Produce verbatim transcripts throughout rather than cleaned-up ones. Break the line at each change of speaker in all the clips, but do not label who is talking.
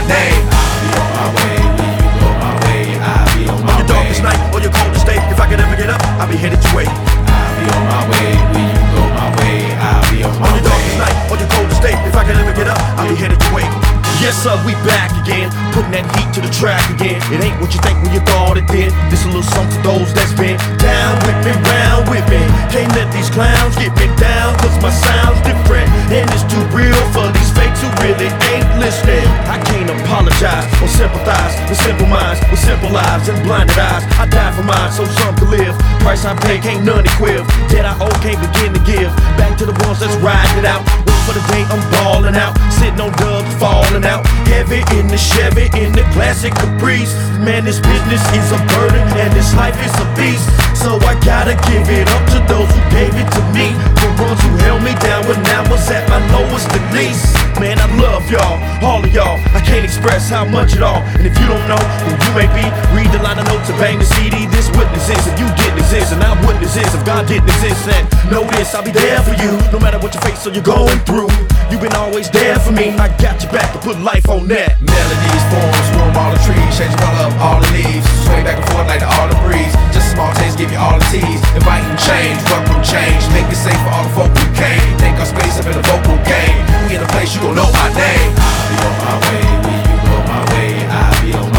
name. I'll be on my way, when you go my way, I'll be on my way. On your darkest night or your coldest day, if I could ever get up, I'll be headed your way. I'll be on my way, when you go my way, I'll be on my way. On your darkest night or your coldest day, if I could ever get up, I'll be headed your way. Yes sir, we back again, putting that heat to the track again. It ain't what you think when you thought it did. This a little something for those that's been down with me, round with me. Can't let these clowns get me down, cause my sound's different. And it's too real for these fakes who really ain't listening. I can't apologize or sympathize with simple minds, with simple lives and blinded eyes. I die for mine so some can live. Price I pay can't none equiv. Debt I owe can't begin to give. Back to the ones that's riding it out. Wait for the day I'm balling out, sitting on dubs, falling out. Heavy in the Chevy, in the classic Caprice. Man, this business is a burden and this life is a beast. So I gotta give it up to those who gave it to me, the ones who held me down when I was at my lowest and least. Man, I love y'all, all of y'all. I can't express how much at all. And if you don't know who you may be, read the line of notes and bang the C D. This witness is if you didn't exist, and I witness is if God didn't exist. And know this, I'll be there for you, no matter what you face or you're going through. You've been always there for me. I got your back to put life on that.
Melodies form, swarm all the trees, change the color of all the leaves, sway back and forth like the autumn breeze. Just a small taste, give you all the teas. Inviting change, welcome change, make it safe for all the folk who came. Take our space up in the vocal game. We in a place you gon' know my name.
I'll be on my way, when you go my way, I'll be on my way.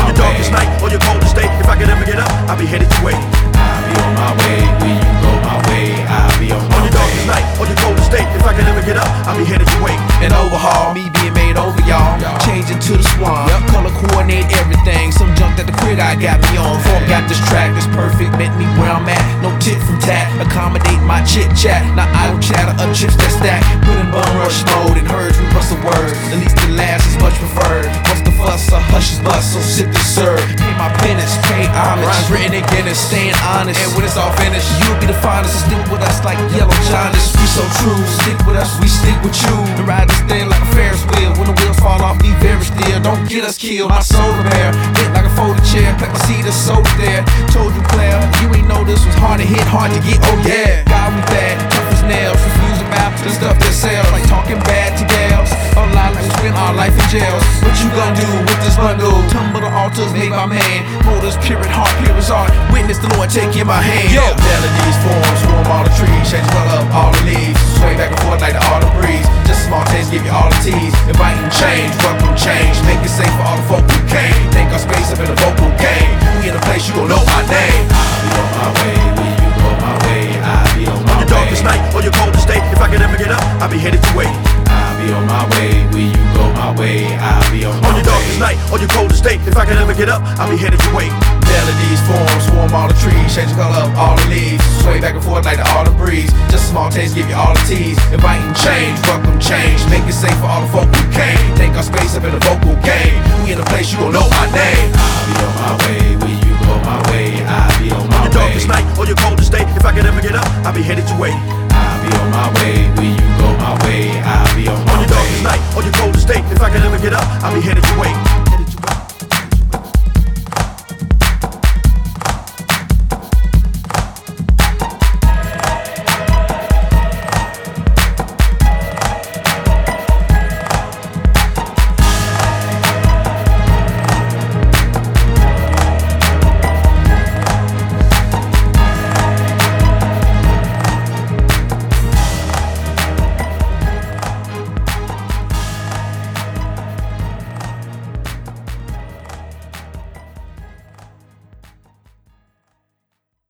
I'll be on my way, when you go my way, I'll be on my way.
On your darkest night or your coldest day, if I could ever get up, I'll be headed your way. An overhaul, me being made over y'all, changing to the swan, yep. Color coordinate everything. Some junk that the crit I got me on. Before I got this track, it's perfect, met me where I'm at. No tit from tat, accommodate my chit chat. Not idle chatter of chips that stack. Put in bum rush mode and heard we bust the words. At least the last is much preferred. What's the fuss? A hush is bust, so sit this serve. Pay my penance, pay homage. Rhymes written again and staying honest. And when it's all finished, you'll be the finest. And stick with us like yellow jaundice. We so true, stick with us, we stick with you. And ride this thing like a Ferris wheel. When the wheels fall off, be very still. Don't get us killed, my soul repair. Hit like a folded chair, plant my seed, the soul there. Told you, player, you ain't know this was hard to hit, hard to get. Oh yeah, God we bad, tough as nails. Refuse about the stuff that sells, like talking bad to gals. A lot like we spend our life in jails. What you gonna do with this bundle? Tumble the altars made by man. Motors, pure heart, pure as art. Witness the Lord take in my hand. Yo, melodies form, swarm all the trees, change the color of all the leaves, sway back and forth like the autumn breeze. Just a small taste, give you all the teas. Inviting change, welcome change, make it safe for all the folk who came. Take our space up in the vocal game. We in a place you gon' know my name.
I'll be on my way, when you go my way, I'll be on my way.
On your darkest night or your coldest day, if I could ever get up, I'll be headed your way.
I'll be on my way, when you go my way, I'll be on my way.
On your darkest night or your coldest day, if I could ever get up, I'll be headed your way. Melodies form, swarm all the trees, change the color of all the leaves, sway back and forth like the autumn breeze. Just a small taste, give you all the teas. Inviting change, welcome change, make it safe for all the folk who came. Take our space up in the vocal game. We in a place you gon' know my name.
I'll be on my way, when you go my way, I'll be on my way.
On your darkest night or your coldest day, if I could ever get up, I'll be headed your way.
I'll be on my way, when you go my way, I'll be on my way.
On your darkest night or your coldest day, if I could ever get up, I'll be headed your way.